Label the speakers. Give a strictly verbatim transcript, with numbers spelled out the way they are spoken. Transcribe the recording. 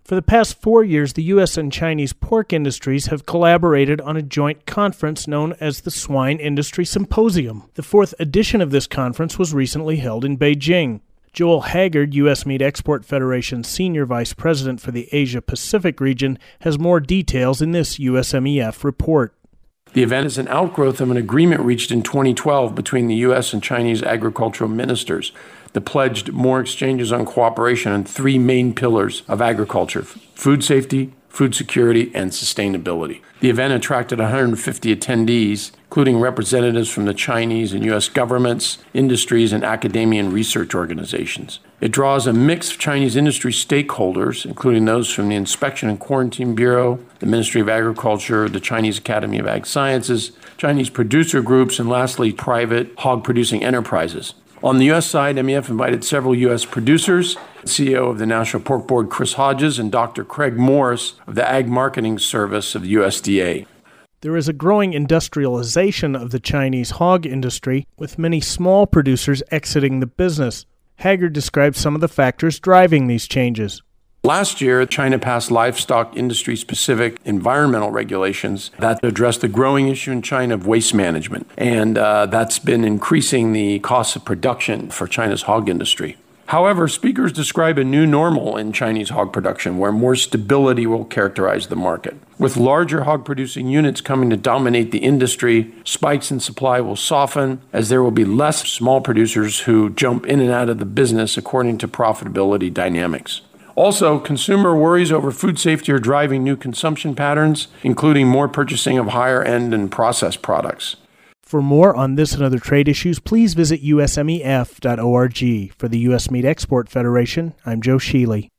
Speaker 1: For the past four years, the U S and Chinese pork industries have collaborated on a joint conference known as the Swine Industry Symposium. The fourth edition of this conference was recently held in Beijing. Joel Haggard, U S Meat Export Federation's Senior Vice President for the Asia-Pacific region, has more details in this U S M E F report.
Speaker 2: The event is an outgrowth of an agreement reached in twenty twelve between the U S and Chinese agricultural ministers that pledged more exchanges on cooperation on three main pillars of agriculture: food safety, food security, and sustainability. The event attracted one hundred fifty attendees, including representatives from the Chinese and U S governments, industries, and academia and research organizations. It draws a mix of Chinese industry stakeholders, including those from the Inspection and Quarantine Bureau, the Ministry of Agriculture, the Chinese Academy of Ag Sciences, Chinese producer groups, and lastly, private hog-producing enterprises. On the U S side, M E F invited several U S producers, C E O of the National Pork Board, Chris Hodges, and Doctor Craig Morris of the Ag Marketing Service of the U S D A.
Speaker 1: There is a growing industrialization of the Chinese hog industry, with many small producers exiting the business. Haggard describes some of the factors driving these changes.
Speaker 2: Last year, China passed livestock industry-specific environmental regulations that address the growing issue in China of waste management, and uh, that's been increasing the cost of production for China's hog industry. However, speakers describe a new normal in Chinese hog production where more stability will characterize the market. With larger hog-producing units coming to dominate the industry, spikes in supply will soften as there will be less small producers who jump in and out of the business according to profitability dynamics. Also, consumer worries over food safety are driving new consumption patterns, including more purchasing of higher-end and processed products.
Speaker 1: For more on this and other trade issues, please visit U S M E F dot org. For the U S Meat Export Federation, I'm Joe Sheely.